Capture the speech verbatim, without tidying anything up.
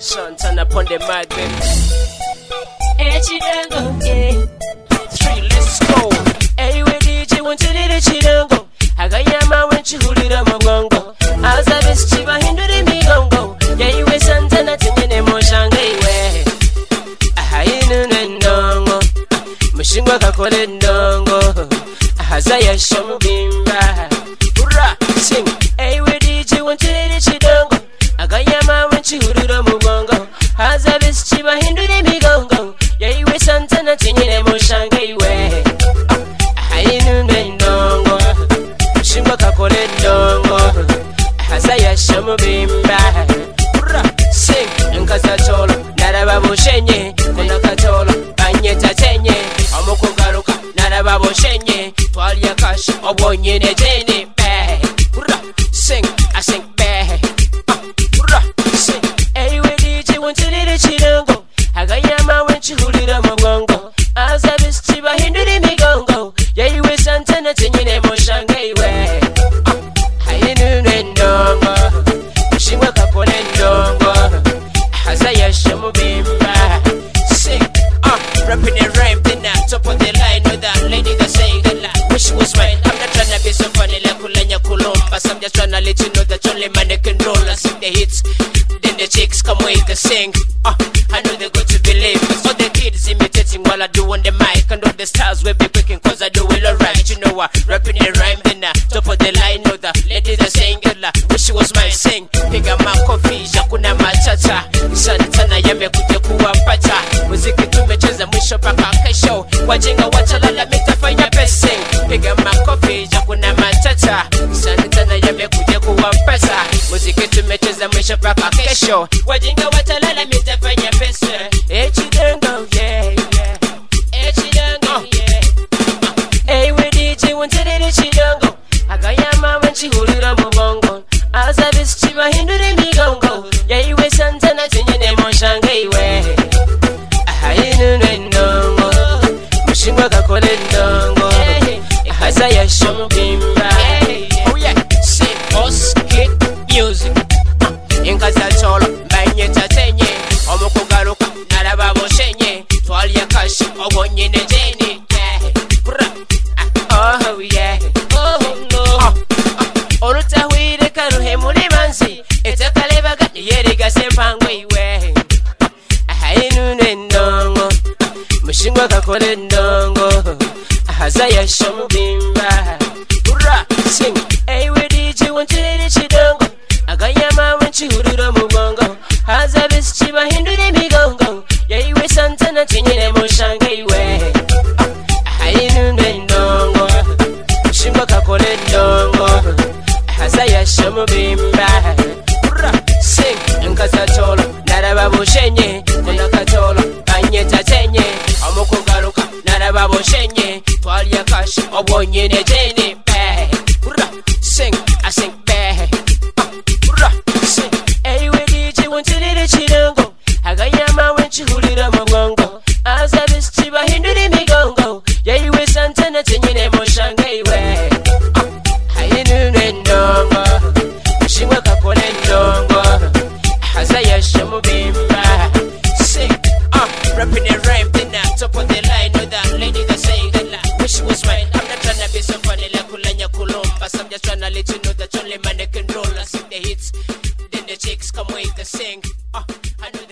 Santana upon the mic, baby. Echidango, yeah. Three, let's go. Hey, we D J want to do the chidango. Agayama when you hold it on my gongo. As I best chiba hindu de mi gongo. Yeah, you was Santana tingene moshangai we. Ahainu nendongo. Mushingwa kakole ndongo. Ahazaya shamu bimba. Hurrah, sing. Hey, we D J want to do the chidango. Agayama when you hold it on my gongo. As I best chiba hindu de mi gongo. Yeah, you was Santana tingene moshangai we. Ahainu nendongo. Mushingwa kakole ndongo. Ahazaya shamu bimba. Hurrah, sing. Nkasa cholo. Naraba bushenye. Kuna katolo. Banyeta tenye. Amukugaruka. Naraba bushenye. Twalya kashi. Obonye ne jene. Beh. Hurrah, sing. I sing beh. Ah, hurrah, sing. Hey, we D J want to do the chidango. Agayama when you hold it on my gongo. As I best chiba hindu de mi gongo. Yeah, you was Santana tingene moshangai we. Hainu nendongo. Mushingwa kakole ndongo. Ahazaya shamu bimba. Sing. Uh, rapping and rhyme, then I top of the line with that lady that say that like, wish she was mine. I'm not tryna be so funny like Kulanya Columbus. I'm just tryna let you know that only man that can roll. I sing the hits, then the chicks come with the sing. Uh, I know they're going to believe. All the kids imitating while I do on the mic. And all the stars will be picking cause I do it alright. You know what? Rapping and rhyme, then I top of the line with that lady that saying that like, wish she was mine. Sing. Piga makofi, jakuna matata. Santana yamekuja kuwapata. Muziki tumecheza mwisho paka kesho. Wajinga wachalala mitafanya pesi. Piga makofi, jakuna matata. Santana yamekuja kuwapata. Muziki tumecheza mwisho paka kesho. Wajinga wachalala mitafanya pesi. Echidango, yeah, yeah. Echidango, yeah. Hey, we D J want to do the chidango. Agayama when she hold it on my bongo. As I best chiba hindu de mi gongo. Yeah, you was Santana tingene moshangai we. Ahainu nendongo. Mushingwa kakole ndongo. Ahazaya shamu bimba. Oh yeah, sing, boss, kick, music. Nkasa cholo, banyeta tenye. Omukugaruka, naraba bushenye. Twalya kashi, obonye ne jene. Oh yeah, oh no. Olutahwire karuhe muri manzi. Etakalebaga yerega sempangwe iwe. Ahainu nendongo. Mushingwa kakole ndongo. Ahazaya shamu bimba. Hurrah, sing. Hey, we D J want to do the chidango. Agayama when you hold it on my bongo. Haza best chiba hindu de mi gongo. Yeah, you was Santana tingene moshangai we. Ahainu nendongo. Mushingwa kakole ndongo. Ahazaya shamu bimba. Hurrah, sing. Nkasa cholo. Naraba bushenye. Kuna katolo. Banyeta tenye. Amukugaruka. Naraba bushenye. Twalya kashi. Obonye ne jene. Beh. Hurrah, sing. I sing beh. Ah, hurrah, sing. Hey, we D J want to do the chidango. Agayama when you hold it on my gongo. As I best chiba hindu de mi gongo. Yeah, you was Santana tingene moshangai we. Hainu nendongo. Mushingwa kakole ndongo. Ahazaya shamu bimba. Sing. Uh, rapping and rhyme, then I top of the line with that lady that say that like, wish she was mine. I'm not tryna be so funny like Kulanya Columbus. I'm just tryna let you know that only man that can roll. I sing the hits, then the chicks come with the sing. Uh, I know